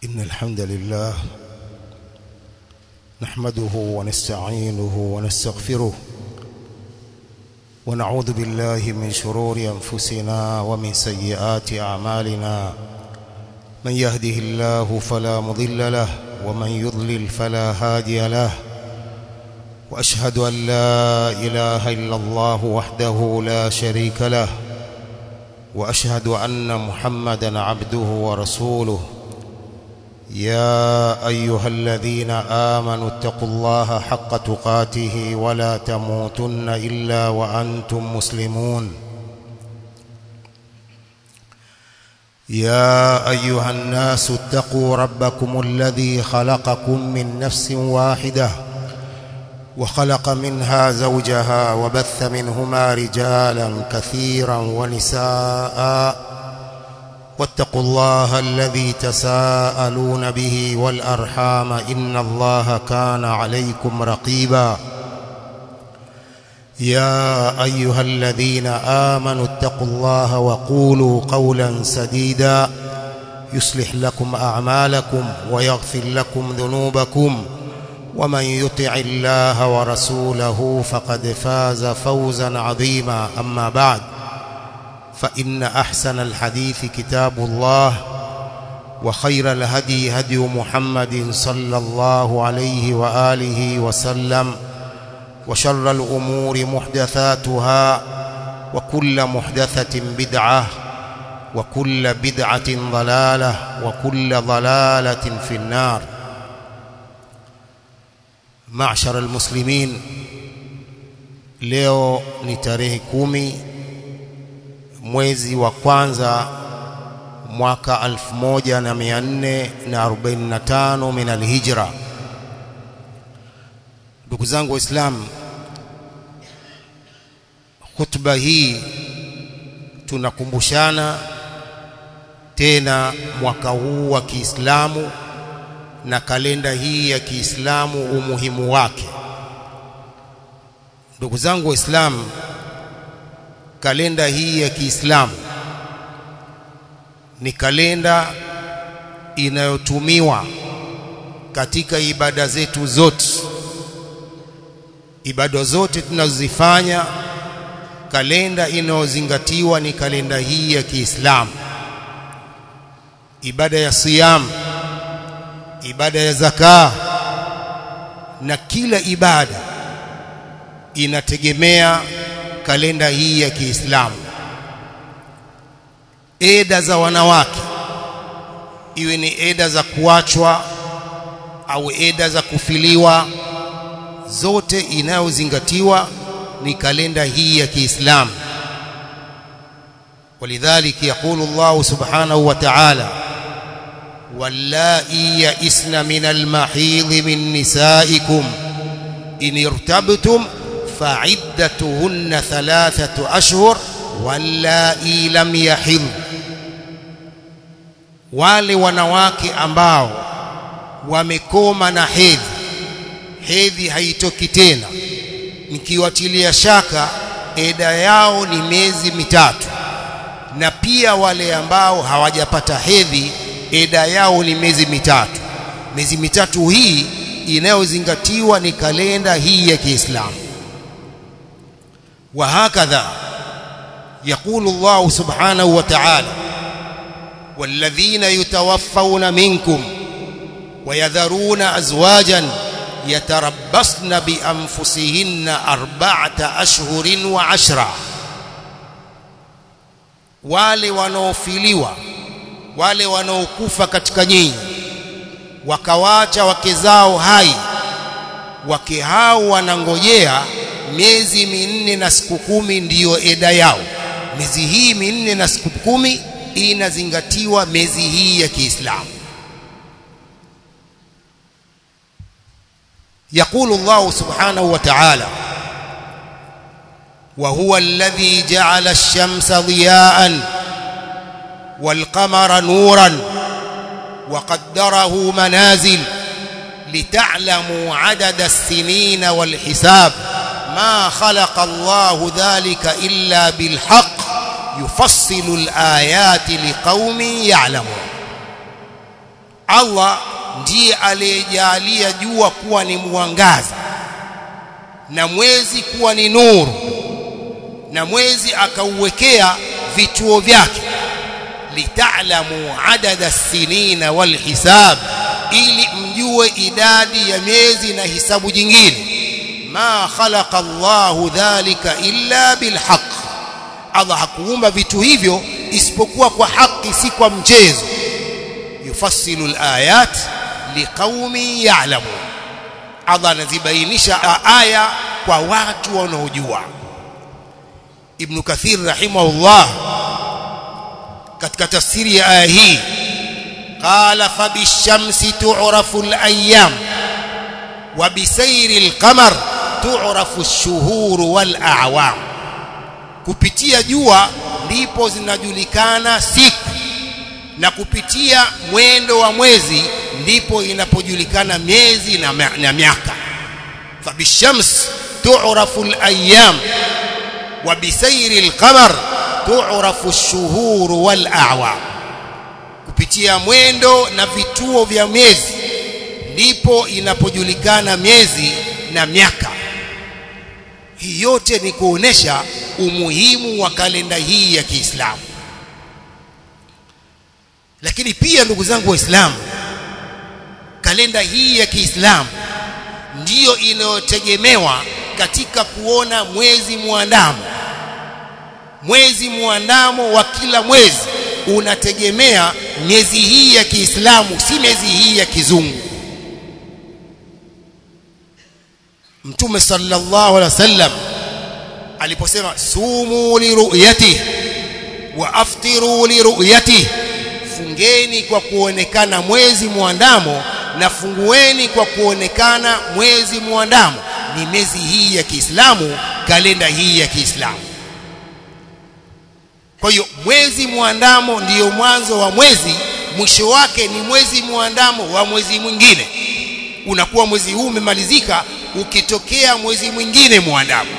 إن الحمد لله نحمده ونستعينه ونستغفره ونعوذ بالله من شرور أنفسنا ومن سيئات أعمالنا من يهده الله فلا مضل له ومن يضلل فلا هادي له وأشهد أن لا إله إلا الله وحده لا شريك له وأشهد أن محمدًا عبده ورسوله يا أيها الذين آمنوا اتقوا الله حق تقاته ولا تموتن إلا وأنتم مسلمون يا أيها الناس اتقوا ربكم الذي خلقكم من نفس واحدة وخلق منها زوجها وبث منهما رجالا كثيرا ونساء واتقوا الله الذي تساءلون به والأرحام إن الله كان عليكم رقيبا يا أيها الذين آمنوا اتقوا الله وقولوا قولا سديدا يصلح لكم أعمالكم ويغفر لكم ذنوبكم ومن يطع الله ورسوله فقد فاز فوزا عظيما أما بعد فإن أحسن الحديث كتاب الله وخير الهدي هدي محمد صلى الله عليه وآله وسلم وشر الأمور محدثاتها وكل محدثة بدعة وكل بدعة ضلالة وكل ضلالة في النار. معشر المسلمين، leo ni tarehe 10 mwezi wa kwanza mwaka 1445 min al-hijra. Ndugu zangu Waislamu, khutba hii tunakumbushana tena mwaka huu wa Kiislamu na kalenda hii ya Kiislamu, umuhimu wake. Ndugu zangu Waislamu, kalenda hii ya Kiislamu ni kalenda inayotumiwa katika ibada zetu zote. Ibada zote tunazozifanya, kalenda inayozingatiwa ni kalenda hii ya Kiislamu. Ibada ya siyam, ibada ya zaka, na kila ibada inategemea kalenda hii ya Kiislamu. Eda za wanawake, iwe ni eda za kuachwa au eda za kufiliwa, zote inayozingatiwa ni kalenda hii ya Kiislamu. Walidhalika yaqulu Allah subhanahu wa ta'ala: wallai ya'isna min al-mahidh min nisaikum in irtabtum fa'iddatuhunna 3 ashhur wallai lam yahid. Wale wanawake ambao wamekoma na hedhi haitoki tena, nikiwatilia shaka eda yao ni miezi 3. Na pia wale ambao hawajapata hedhi, eda yao ni miezi 3. Miezi 3 hii inayozingatiwa ni kalenda hii ya Kiislamu. وهكذا يقول الله سبحانه وتعالى: والذين يتوفون منكم ويذرون أزواجا يتربصن بأنفسهن 4 أشهر و10. wale wanaofiliwa, wale wanaokufa katika nyinyi wakawacha wake zao hai, wake hao wanangojea miezi 4 na siku 10 ndiyo eda yao. Miezi hii 4 na siku 10 inazingatiwa miezi hii ya Kiislamu. يقول الله سبحانه وتعالى: وهو الذي جعل الشمس ضياء والقمر نورا وقدره منازل لتعلموا عدد السنين والحساب ما خلق الله ذلك إلا بالحق يفصل الآيات لقوم يعلمون. Allah ndiye aliyejalia jua kuwa ni mwangaza na mwezi kuwa ni nuru, na mwezi akauwekea vituo vyake, lita'lamu adada as-sinina wal hisab, ili mjue idadi ya miezi na hisabu jingine. Ma khalaqa Allahu dhalika illa bilhaq, Allah hakuumba vitu hivyo isipokuwa kwa haki, si kwa mchezo. Yufassilu al-ayat liqaumin ya'lamun, Allah anazibainisha aya kwa watu wanaojua. Ibn Kathir rahimahullah katika tafsiri ya aya hii qala fa bishamsi tu'rafu al-ayyam wa bisayri al-qamar tu'rafu ash-shuhur wal-a'wam, kupitia jua ndipo zinajulikana siku, na kupitia mwendo wa mwezi ndipo inapojulikana miezi na miaka. Fa bishams tu'rafu al-ayyam wa bisayri al-qamar tu'rafu ash-shuhur wal-a'wam, kupitia mwendo na vituo vya miezi ndipo inapojulikana miezi na miaka. Hii yote ni kuonesha umuhimu wa kalenda hii ya Kiislamu. Lakini pia ndugu zangu Waislamu, kalenda hii ya Kiislamu ndiyo inayotegemewa katika kuona mwezi muandamo. Mwezi muandamo wa kila mwezi unategemea miezi hii ya Kiislamu, si miezi hii ya kizungu. Mtume sallallahu alaihi wasallam aliposema sumu li ru'yati wa aftiru li ru'yati, fungeni kwa kuonekana mwezi muandamo na fungueni kwa kuonekana mwezi muandamo, ni miezi hii ya Kiislamu, kalenda hii ya Kiislamu. Kwa hiyo mwezi muandamo ndiyo mwanzo wa mwezi, mwisho wake ni mwezi muandamo wa mwezi mwingine. Unakuwa mwezi huu umemalizika, ukitokea mwezi mwingine muandamo.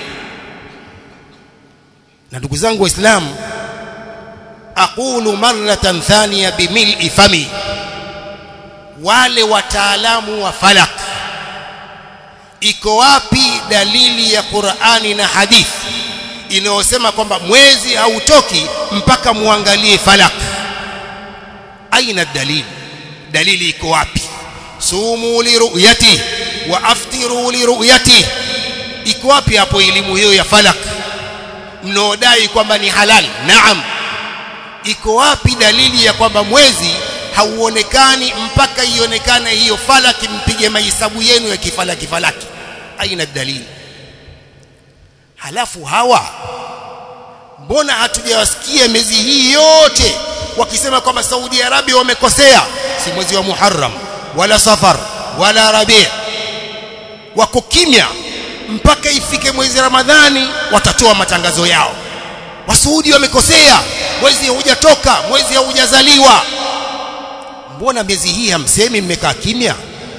Na ndugu zangu Waislamu, aqulu marratan thaniya bimil'i fami, wale wataalamu wa falak, iko wapi dalili ya Qur'ani na hadithi inayosema kwamba mwezi hautoki mpaka muangalie falak? Aina dalili? Dalili iko wapi? Sumu li ru'yati wa aftiru li ru'yati, iko wapi hapo elimu hiyo ya falak mnaodai kwamba ni halali? Naam, iko wapi dalili ya kwamba mwezi hauonekani mpaka ionekane hiyo falaki, mpige mahesabu yenu ya kifalaki? Aina dalili? Halafu hawa mbona hatujawasikia miezi hii yote wakisema kwamba Saudi Arabia wamekosea? Si mwezi wa Muharram wala Safar wala Rabi', wako kimya mpaka ifike mwezi Ramadhani watatoa matangazo yao. Wasuudi wamekosea, mwezi haujatoka, mwezi haujazaliwa. Mbona miezi hii hamsemi, mmekaa kimya?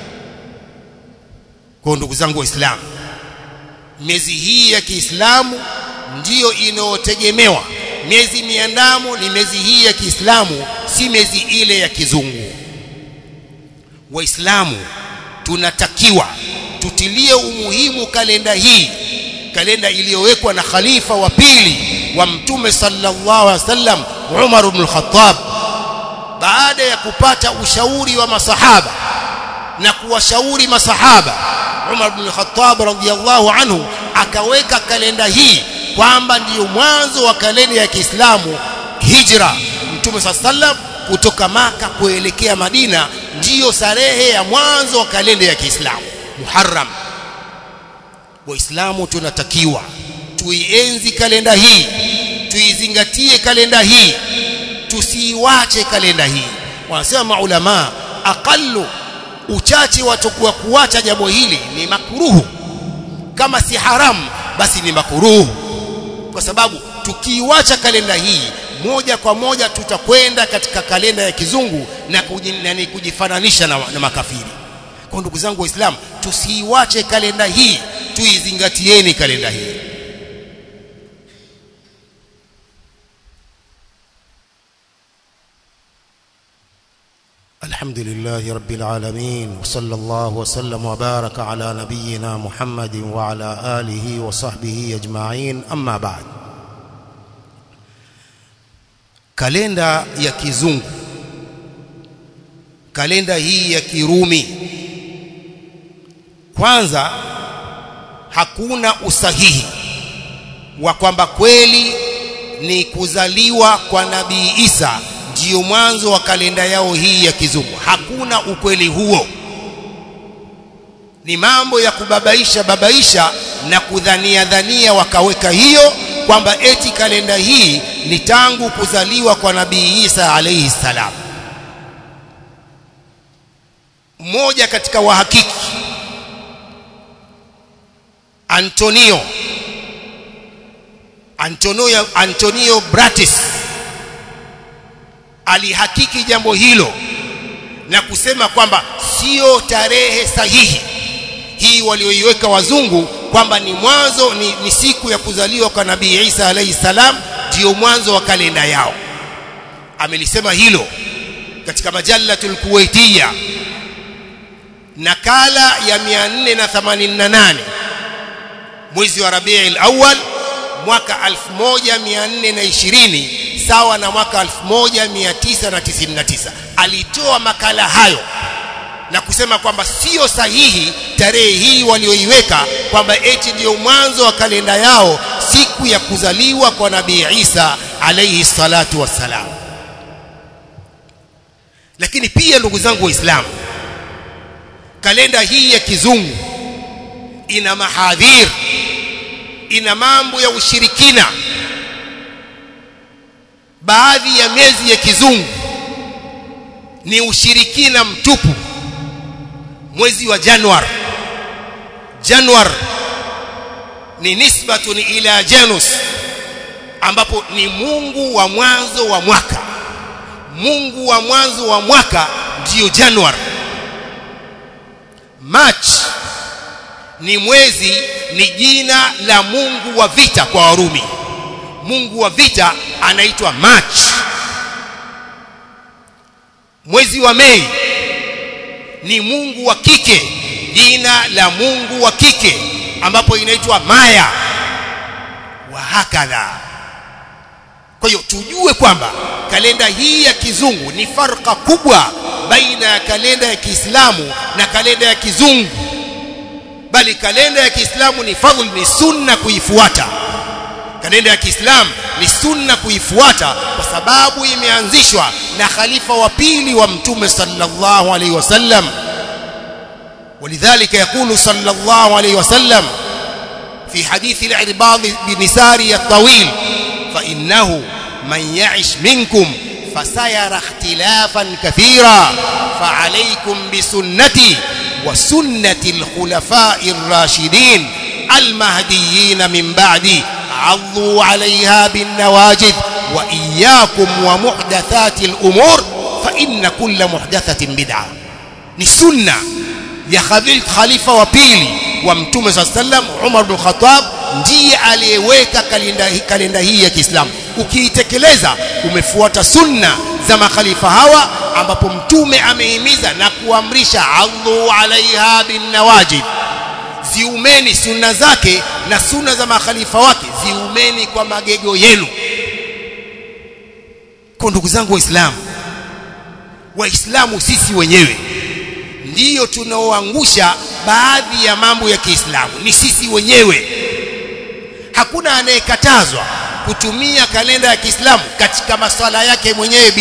Kwa ndugu zangu Waislamu, miezi hii ya Kiislamu ndiyo inayotegemewa. Miezi miandamo ni miezi hii ya Kiislamu, si miezi ile ya kizungu. Waislamu tunatakiwa tutilie umuhimu kalenda hii, kalenda iliyowekwa na khalifa wa pili wa Mtume sallallahu alaihi wasallam, Umar ibn al-Khattab, baada ya kupata ushauri wa masahaba na kuwashauri masahaba. Umar ibn al-Khattab radhiyallahu anhu akaweka kalenda hii kwamba ndiyo mwanzo wa kalenda ya Kiislamu. Hijra, Mtume sallallahu alaihi wasallam kutoka Maka kuelekea Madina ndiyo tarehe ya mwanzo wa kalenda ya Kiislamu, Muharram. Waislamu tunatakiwa tuienzi kalenda hii, tuizingatie kalenda hii, tusiiwache kalenda hii. Wanasema maulama, aqallu, uchache watakuwa kuacha jambo hili ni makruhu. Kama si haramu basi ni makruhu, kwa sababu tukiiwacha kalenda hii moja kwa moja tutakwenda katika kalenda ya kizungu na kujifananisha na makafiri. Kwa ndugu zangu Waislamu, tusiiwache kalenda hii, tuizingatieni kalenda hii. الحمد لله رب العالمين وصلى الله وسلم وبارك على نبينا محمد وعلى آله وصحبه أجمعين أما بعد. kalenda ya kizungu, kalenda hii ya Kirumi, kwanza hakuna usahihi wa kwamba kweli ni kuzaliwa kwa Nabii Isa ndio mwanzo wa kalenda yao hii ya kizungu. Hakuna ukweli huo, ni mambo ya kubabaisha na kudhania wakaweka hiyo kwamba eti kalenda hii ni tangu kuzaliwa kwa Nabii Isa alayhi salam. Mmoja katika wahakiki, Antonio Bratis, alihakiki jambo hilo na kusema kwamba sio tarehe sahihi hii walioiweka wazungu kwamba ni mwanzo ni siku ya kuzaliwa kwa Nabii Isa alayhi salam ndio mwanzo wa kalenda yao. Amelisema hilo katika Majalatul Kuwaitiyya nakala ya 488 mwezi wa Rabiul Awwal mwaka 1420 sawa na mwaka 1999. Alitoa makala hayo na kusema kwamba sio sahihi tarehe hii walioiweka kwamba eti ndio mwanzo wa kalenda yao siku ya kuzaliwa kwa Nabii Isa alayhi salatu wassalam. Lakini pia ndugu zangu Waislamu, kalenda hii ya kizungu ina mahadhir, ina mambo ya ushirikina. Baadhi ya miezi ya kizungu ni ushirikina mtupu. Mwezi wa Januar ni nisbatun ila Janus, ambapo ni mungu wa mwanzo wa mwaka. Mungu wa mwanzo wa mwaka ndio Januar. March ni mwezi, ni jina la mungu wa vita kwa Warumi. Mungu wa vita anaitwa March. Mwezi wa Mei ni mungu wa kike, jina la mungu wa kike ambapo inaitwa Maya wa hakadha. Kwa hiyo tujue kwamba kalenda hii ya kizungu ni farqa kubwa baina ya kalenda ya Kiislamu na kalenda ya kizungu, bali kalenda ya Kiislamu ni fadhl, ni sunna kuifuata. Kalenda ya Kiislamu ni sunna kuifuata kwa sababu imeanzishwa na khalifa wa pili wa Mtume sallallahu alaihi wasallam. ولذلك يقول صلى الله عليه وسلم في حديث العرباض بن سارية الطويل: فإنه من يعش منكم فسيرى اختلافا كثيرا فعليكم بسنتي وسنة الخلفاء الراشدين المهديين من بعدي عضوا عليها بالنواجذ وإياكم ومحدثات الأمور فإن كل محدثة بدعة. ni sunna ya khalifa wa pili wa Mtume sallam Umar bin Khattab, ndiye aliyeweka kalenda hii ya Kiislamu. Ukiitekeleza umefuata sunna za makhalifa hawa, ambapo Mtume amehimiza na kuamrisha adhu alaiha bin nawajib, ziumeni sunna zake na sunna za makhalifa wake, ziumeni kwa magego yenu. Kwa ndugu zangu Waislamu sisi wenyewe ndiyo tunaoangusha baadhi ya mambo ya Kiislamu, ni sisi wenyewe. Hakuna anayekatazwa kutumia kalenda ya Kiislamu katika masuala yake mwenyewe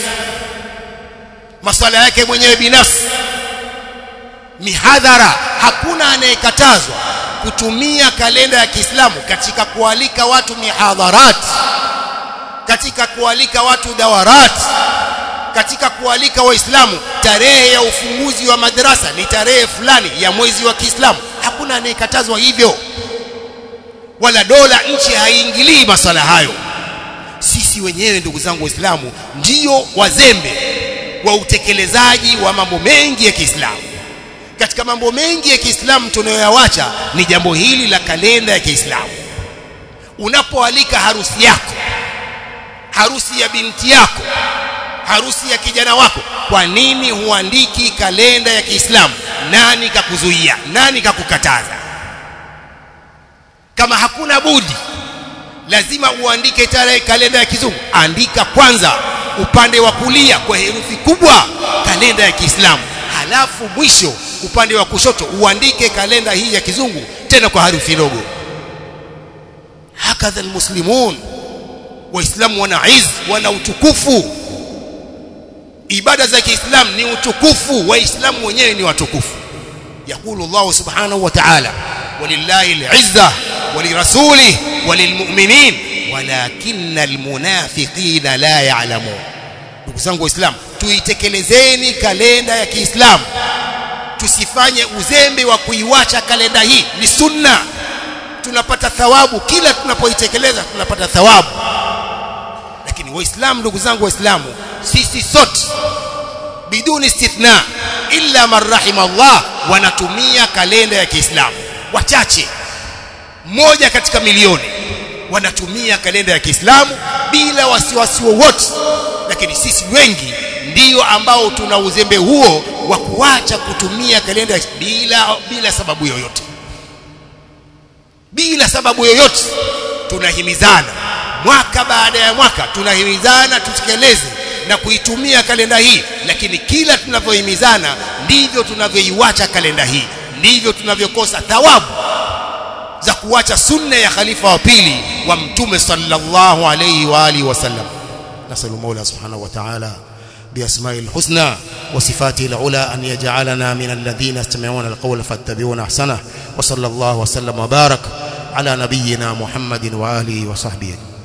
binafsi, mihadhara. Hakuna anayekatazwa kutumia kalenda ya Kiislamu katika kualika watu mihadharat, katika kualika watu dawarat, katika kualika Waislamu tarehe ya ufunguzi wa madrasa ni tarehe fulani ya mwezi wa Kiislamu. Hakuna anayekatazwa hivyo, wala dola nchi haiingilii masuala hayo. Sisi wenyewe ndugu zangu Waislamu ndio wazembe wa utekelezaji wa mambo mengi ya Kiislamu. Katika mambo mengi ya Kiislamu tunayoyawacha ni jambo hili la kalenda ya Kiislamu. Unapoalika harusi yako, harusi ya binti yako, harusi ya kijana wako, kwa nini huandiki kalenda ya Kiislamu? Nani kakuzuia? Nani kakukataza? Kama hakuna budi lazima uandike tarehe kalenda ya kizungu, andika kwanza upande wa kulia kwa herufi kubwa kalenda ya Kiislamu, halafu mwisho upande wa kushoto uandike kalenda hii ya kizungu tena kwa herufi ndogo. Hakadha almuslimun, waislamu wana izz, wana utukufu. Ibada za Kiislamu ni utukufu, waislamu wenyewe ni watukufu. Yaqulu Allah subhanahu wa ta'ala, walillahi al-'izza walirasulihi walilmu'minin walakinna almunafiqina la ya'lamun. Ndugu zangu waislamu, tuitekelezeni kalenda ya Kiislamu, tusifanye uzembe wa kuiwacha kalenda hii. Ni sunna, tunapata thawabu kila tunapoitekeleza, tunapata thawabu. Lakini waislamu, ndugu zangu waislamu, sisi sote biduni istithna illa man rahima Allah wanatumia kalenda ya Kiislamu. Wachache, moja katika milioni, wanatumia kalenda ya Kiislamu bila wasiwasi wowote. Lakini sisi wengi ndio ambao tuna uzembe huo wa kuacha kutumia kalenda bila sababu yoyote. Bila sababu yoyote tunahimizana mwaka baada ya mwaka, tunahimizana tutekeleze na kuitumia kalenda hii, lakini kila tunavyohimizana ndivyo tunavyoiacha kalenda hii, ndivyo tunavyokosa thawabu za kuacha sunna ya khalifa wa pili wa Mtume sallallahu alayhi wa alihi wasallam. Nasallu Mola subhanahu wa ta'ala بأسماء الحسنى وصفاته العلى أن يجعلنا من الذين يستمعون القول فاتبعون أحسنه. وصلى الله وسلم وبارك على نبينا محمد وآله وصحبه.